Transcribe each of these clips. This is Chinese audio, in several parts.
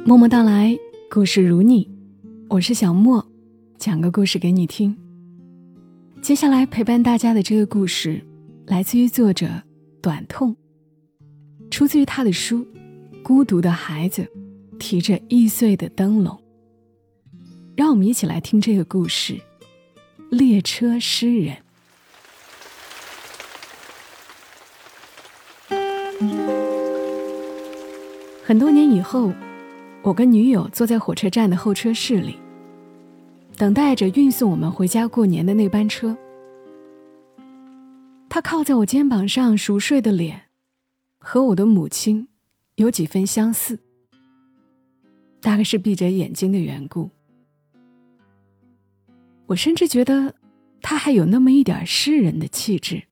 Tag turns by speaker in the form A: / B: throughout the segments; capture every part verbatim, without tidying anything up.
A: 默默到来，故事如你，我是小莫，讲个故事给你听。接下来陪伴大家的这个故事来自于作者短痛，出自于他的书《孤独的孩子提着易碎的灯笼》。让我们一起来听这个故事，列车诗人。很多年以后，我跟女友坐在火车站的候车室里，等待着运送我们回家过年的那班车。她靠在我肩膀上熟睡的脸，和我的母亲有几分相似，大概是闭着眼睛的缘故。我甚至觉得她还有那么一点诗人的气质。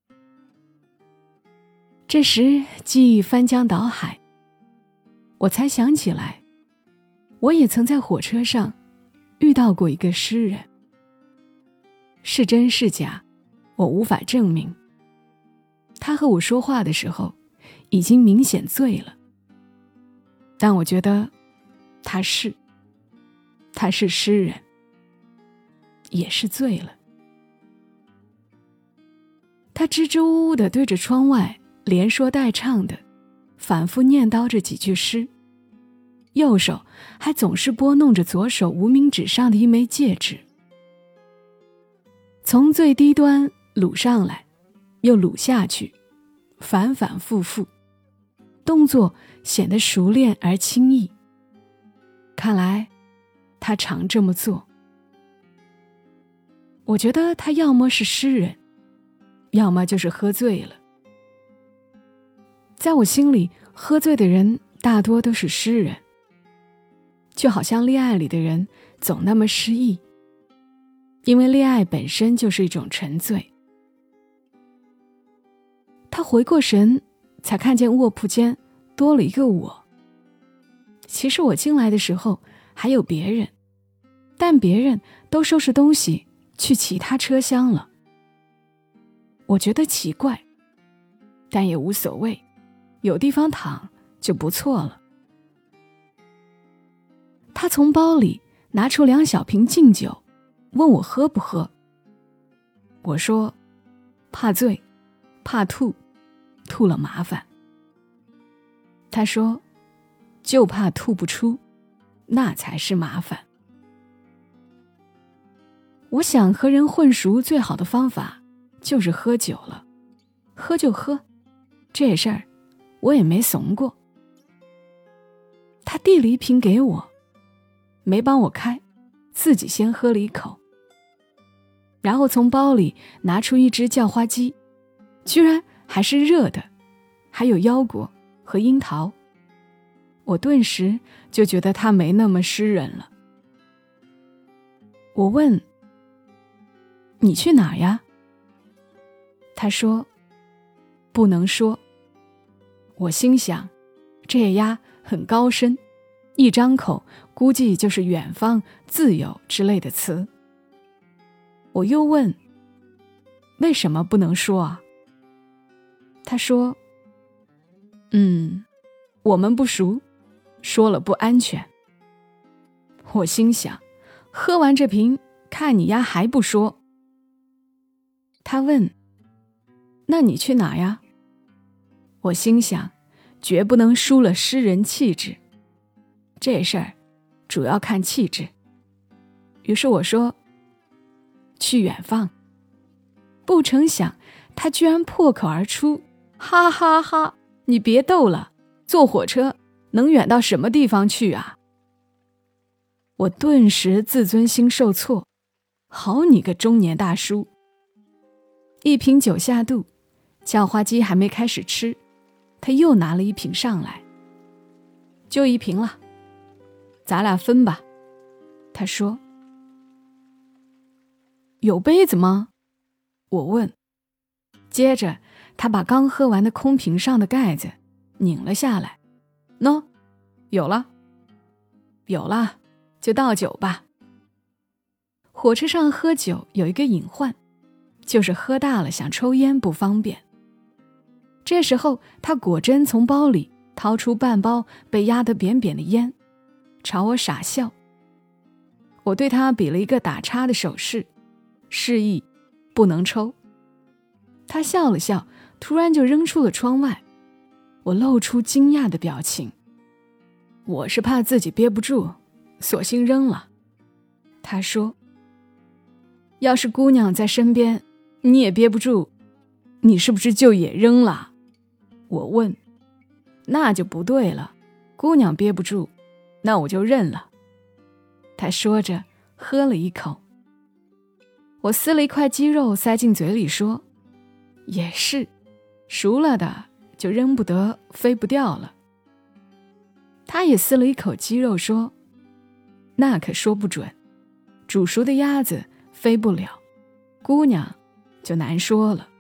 A: 这时记忆翻江倒海，我才想起来，我也曾在火车上遇到过一个诗人。是真是假，我无法证明。他和我说话的时候，已经明显醉了。但我觉得，他是，他是诗人，也是醉了。他支支吾吾地对着窗外，连说带唱的反复念叨着几句诗，右手还总是拨弄着左手无名指上的一枚戒指，从最低端撸上来，又撸下去，反反复复，动作显得熟练而轻易。看来他常这么做。我觉得他要么是诗人，要么就是喝醉了。在我心里，喝醉的人大多都是诗人，就好像恋爱里的人总那么失意，因为恋爱本身就是一种沉醉。他回过神，才看见卧铺间多了一个我。其实我进来的时候还有别人，但别人都收拾东西去其他车厢了。我觉得奇怪，但也无所谓，有地方躺就不错了。他从包里拿出两小瓶敬酒，问我喝不喝。我说怕醉，怕吐，吐了麻烦。他说就怕吐不出，那才是麻烦。我想和人混熟最好的方法就是喝酒了，喝就喝，这事儿我也没怂过。他递了一瓶给我，没帮我开，自己先喝了一口，然后从包里拿出一只叫花鸡，居然还是热的，还有腰果和樱桃。我顿时就觉得他没那么诗人了。我问，你去哪儿呀？他说不能说。我心想，这丫很高深，一张口估计就是远方、自由之类的词。我又问，为什么不能说啊？他说，嗯，我们不熟，说了不安全。我心想，喝完这瓶，看你丫还不说。他问，那你去哪呀？我心想，绝不能输了诗人气质，这事儿主要看气质。于是我说，去远方。不成想他居然破口而出，哈哈哈，你别逗了，坐火车能远到什么地方去啊？我顿时自尊心受挫，好你个中年大叔。一瓶酒下肚，叫花鸡还没开始吃，他又拿了一瓶上来。就一瓶了，咱俩分吧。他说，有杯子吗？我问。接着他把刚喝完的空瓶上的盖子拧了下来。喏，有了。有了，就倒酒吧。火车上喝酒有一个隐患，就是喝大了想抽烟不方便。这时候他果真从包里掏出半包被压得扁扁的烟， 朝我傻笑。我对他比了一个打叉的手势，示意不能抽。他笑了笑，突然就扔出了窗外。我露出惊讶的表情。我是怕自己憋不住，索性扔了。他说，要是姑娘在身边，你也憋不住，你是不是就也扔了？我问。那就不对了，姑娘憋不住，那我就认了。他说着喝了一口。我撕了一块鸡肉塞进嘴里说，也是，熟了的就扔不得，飞不掉了。他也撕了一口鸡肉说，那可说不准，煮熟的鸭子飞不了，姑娘就难说了。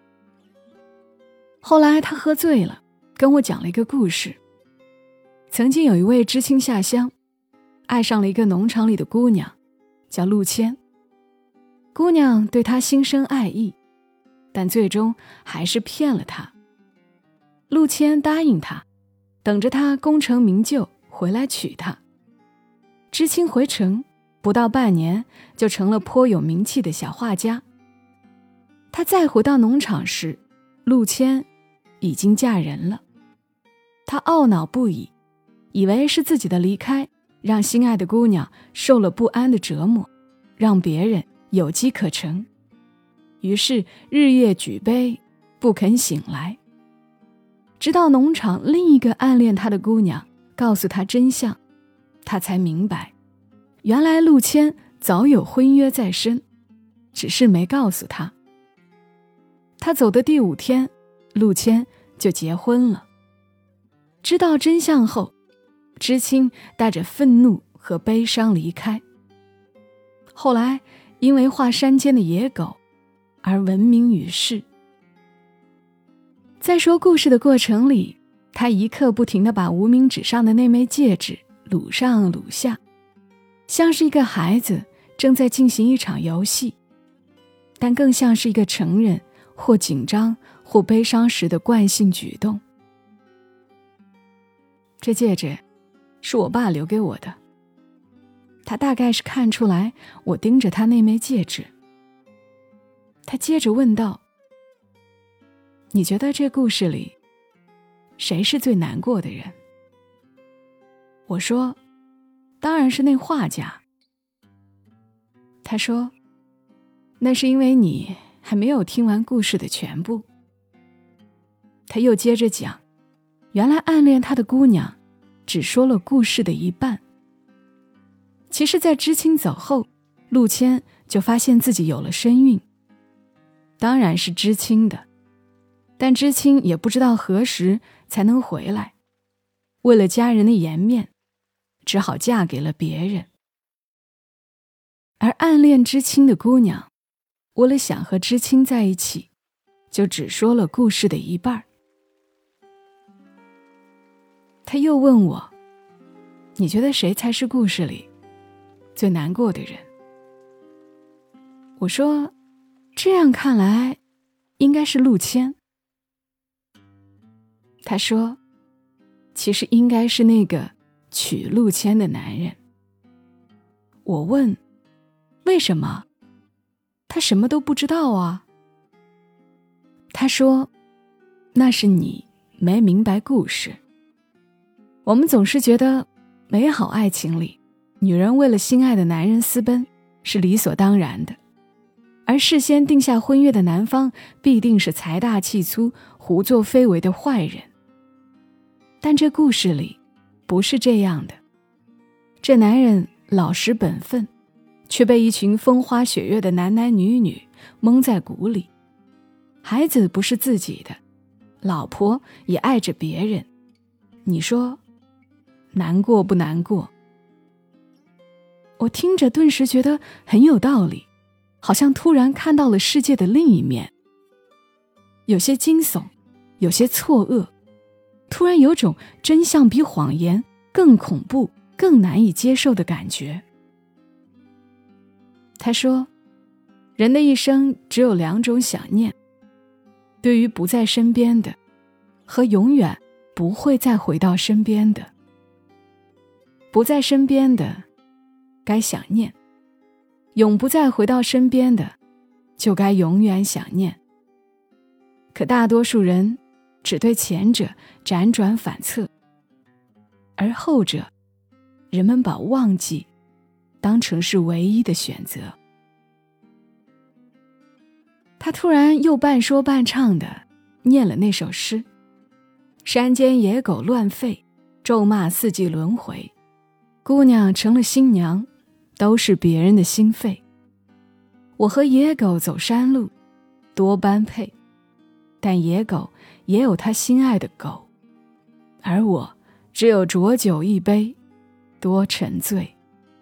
A: 后来他喝醉了，跟我讲了一个故事。曾经有一位知青下乡，爱上了一个农场里的姑娘，叫陆谦。姑娘对他心生爱意，但最终还是骗了他。陆谦答应他，等着他功成名就回来娶她。知青回城不到半年，就成了颇有名气的小画家。他再回到农场时，陆谦已经嫁人了。他懊恼不已，以为是自己的离开让心爱的姑娘受了不安的折磨，让别人有机可乘，于是日夜举杯，不肯醒来。直到农场另一个暗恋他的姑娘告诉他真相，他才明白，原来陆谦早有婚约在身，只是没告诉他。他走的第五天，陆谦就结婚了。知道真相后，知青带着愤怒和悲伤离开。后来因为画山间的野狗而闻名于世。在说故事的过程里，他一刻不停地把无名指上的那枚戒指撸上撸下，像是一个孩子正在进行一场游戏，但更像是一个成人或紧张或悲伤时的惯性举动。这戒指是我爸留给我的，他大概是看出来我盯着他那枚戒指。他接着问道，你觉得这故事里谁是最难过的人？我说，当然是那画家。他说，那是因为你还没有听完故事的全部。他又接着讲，原来暗恋他的姑娘只说了故事的一半。其实在知青走后，陆谦就发现自己有了身孕，当然是知青的，但知青也不知道何时才能回来，为了家人的颜面，只好嫁给了别人。而暗恋知青的姑娘，为了想和知青在一起，就只说了故事的一半。他又问我，你觉得谁才是故事里最难过的人？我说，这样看来应该是陆谦。他说，其实应该是那个娶陆谦的男人。我问，为什么？他什么都不知道啊。他说，那是你没明白故事。我们总是觉得美好爱情里，女人为了心爱的男人私奔是理所当然的，而事先定下婚约的男方必定是财大气粗、胡作非为的坏人。但这故事里不是这样的，这男人老实本分，却被一群风花雪月的男男女女蒙在鼓里。孩子不是自己的，老婆也爱着别人，你说难过不难过？我听着顿时觉得很有道理，好像突然看到了世界的另一面，有些惊悚，有些错愕，突然有种真相比谎言更恐怖、更难以接受的感觉。他说，人的一生只有两种想念，对于不在身边的，和永远不会再回到身边的。 不在身边的该想念，永不再回到身边的就该永远想念。可大多数人只对前者辗转反侧，而后者，人们把忘记当成是唯一的选择。他突然又半说半唱的念了那首诗：山间野狗乱吠，咒骂四季轮回，姑娘成了新娘，都是别人的心肺。我和野狗走山路，多般配，但野狗也有他心爱的狗，而我只有浊酒一杯，多沉醉。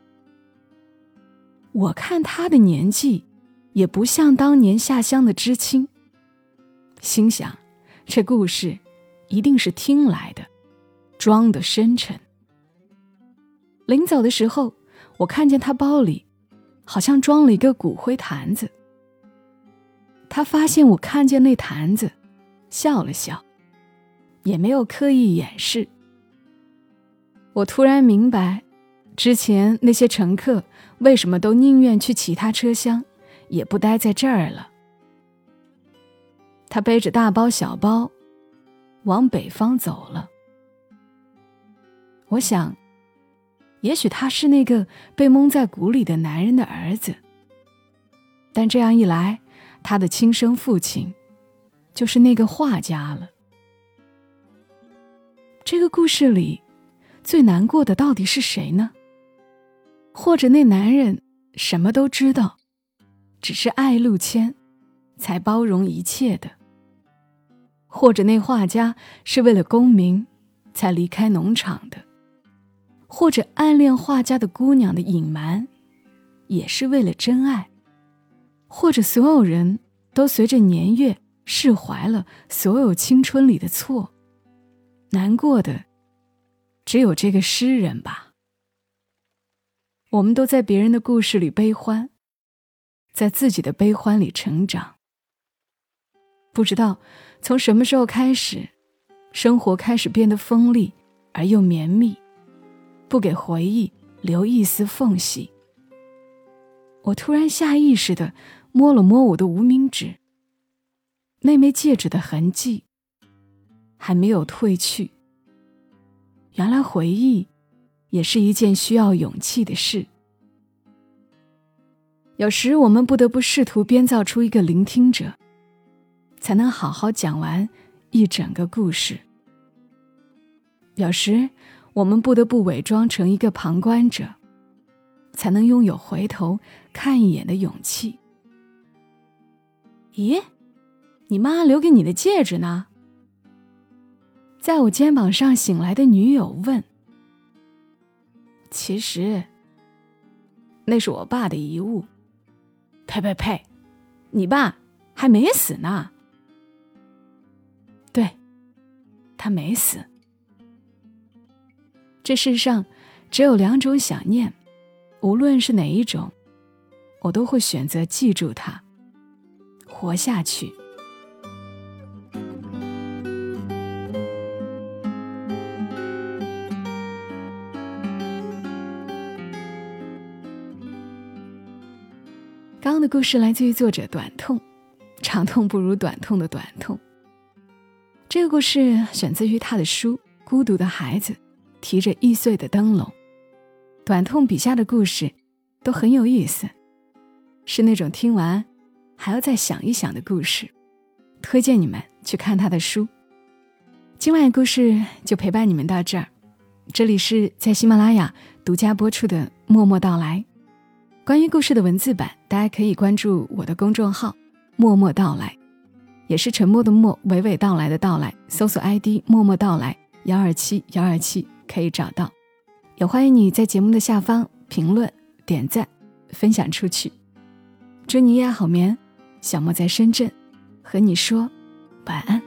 A: 我看他的年纪也不像当年下乡的知青，心想这故事一定是听来的，装得深沉。临走的时候，我看见他包里好像装了一个骨灰坛子。他发现我看见那坛子，笑了笑，也没有刻意掩饰。我突然明白，之前那些乘客为什么都宁愿去其他车厢，也不待在这儿了。他背着大包小包往北方走了。我想，也许他是那个被蒙在鼓里的男人的儿子，但这样一来，他的亲生父亲就是那个画家了。这个故事里最难过的到底是谁呢？或者那男人什么都知道，只是爱陆谦才包容一切的？或者那画家是为了功名才离开农场的？或者暗恋画家的姑娘的隐瞒也是为了真爱？或者所有人都随着年月释怀了所有青春里的错，难过的只有这个诗人吧。我们都在别人的故事里悲欢，在自己的悲欢里成长。不知道从什么时候开始，生活开始变得锋利而又绵密，不给回忆留一丝缝隙。我突然下意识地摸了摸我的无名指，那枚戒指的痕迹还没有褪去。原来回忆也是一件需要勇气的事。有时我们不得不试图编造出一个聆听者，才能好好讲完一整个故事。有时我们不得不伪装成一个旁观者，才能拥有回头看一眼的勇气。咦，你妈留给你的戒指呢？在我肩膀上醒来的女友问。其实那是我爸的遗物。呸呸呸，你爸还没死呢。对，他没死。这世上只有两种想念，无论是哪一种，我都会选择记住它，活下去。刚刚的故事来自于作者短痛，长痛不如短痛的短痛。这个故事选自于他的书《孤独的孩子提着易碎的灯笼》。短痛笔下的故事都很有意思，是那种听完还要再想一想的故事，推荐你们去看他的书。今晚的故事就陪伴你们到这儿，这里是在喜马拉雅独家播出的默默到来。关于故事的文字版，大家可以关注我的公众号默默到来，也是沉默的默，娓娓道来的到来，搜索 I D 默默到来一二七一二七可以找到。也欢迎你在节目的下方评论、点赞、分享出去。祝你夜好眠，小莫在深圳和你说晚安。